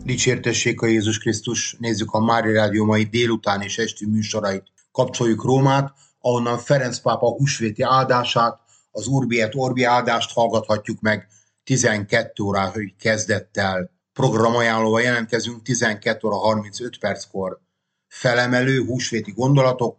Dicsértessék a Jézus Krisztus, nézzük a Mária Rádió mai délután és esti műsorait. Kapcsoljuk Rómát, ahonnan Ferenc pápa húsvéti áldását, az Urbi et Orbi áldást hallgathatjuk meg 12 óráig kezdettel. Programajánlóval jelentkezünk 12 óra 35 perckor. Felemelő húsvéti gondolatok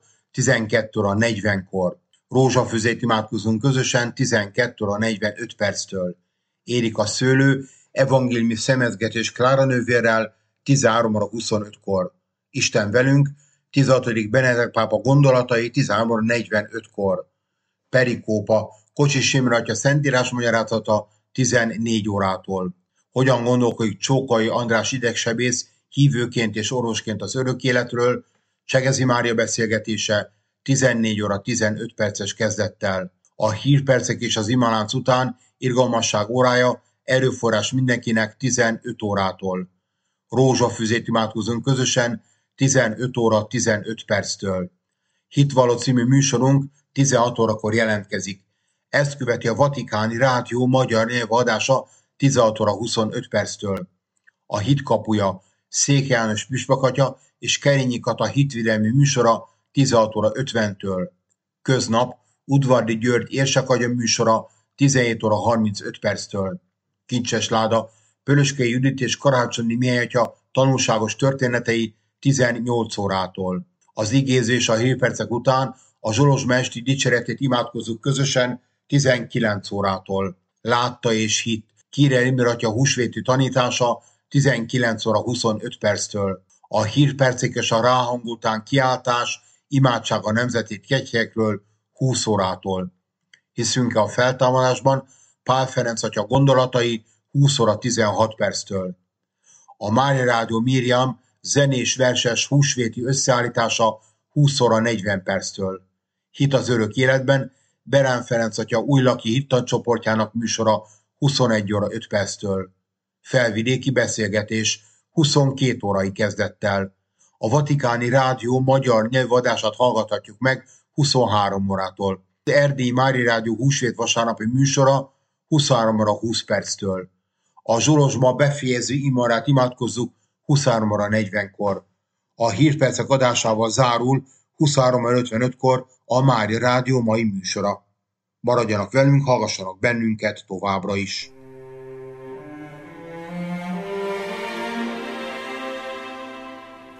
12 óra 40-kor. Rózsafüzét imádkozunk közösen 12 óra 45 perctől. Érik a szőlő, evangéliumi szemezgetés Klára nővérrel 13 óra 25-kor. Isten velünk, 16. Benedek pápa gondolatai 13 óra 45-kor. Perikópa, Kocsis Imre atya szentírás magyarázata 14 órától. Hogyan gondolkodik Csókai András idegsebész hívőként és orvosként az örök életről, Csegezi Mária beszélgetése 14 óra 15 perces kezdettel. A hírpercek és az imalánc után irgalmasság órája, erőforrás mindenkinek 15 órától. Rózsafüzét imádkozunk közösen 15 óra 15 perctől. Hitvaló című műsorunk 16 órakor jelentkezik. Ezt követi a Vatikáni Rádió magyar nyelvadása 16 óra 25 perctől. A Hit kapuja Szék János püspökatya és Kerényi Kata hitvédelmi műsora 16 óra 50-től. Köznap Udvardi György érsekagya műsora 17 óra 35 perctől. Kincses Láda, Pölöskei Judit és Karácsonyi Mihály atya tanulságos történetei 18 órától. Az igézés a hírpercek után a Zsolozsma esti dicséretét imádkozzuk közösen 19 órától. Látta és hit, Kire Imre atya húsvéti tanítása 19 óra 25 perctől. A hírpercek és a ráhang után kiáltás, imádság a nemzeti kegyekről 20 órától. Hiszünk-e a feltámadásban? Pál Ferenc atya gondolatai 20 óra 16 perctől. A Mária Rádió Miriam zenés verses húsvéti összeállítása 20 óra 40 perctől. Hit az örök életben, Berán Ferenc atya újlaki hittantcsoportjának műsora 21 óra 5 perctől. Felvidéki beszélgetés 22 órai kezdettel. A Vatikáni Rádió magyar nyelvadását hallgathatjuk meg 23 órától. Az Erdélyi Mária Rádió húsvét vasárnapi műsora 23 óra 20 perctől. A Zsolozsma befejező imarát imádkozzuk 23 óra 40-kor. A hírpercek adásával zárul 23 óra 55-kor a Mária Rádió mai műsora. Maradjanak velünk, hallgassanak bennünket továbbra is.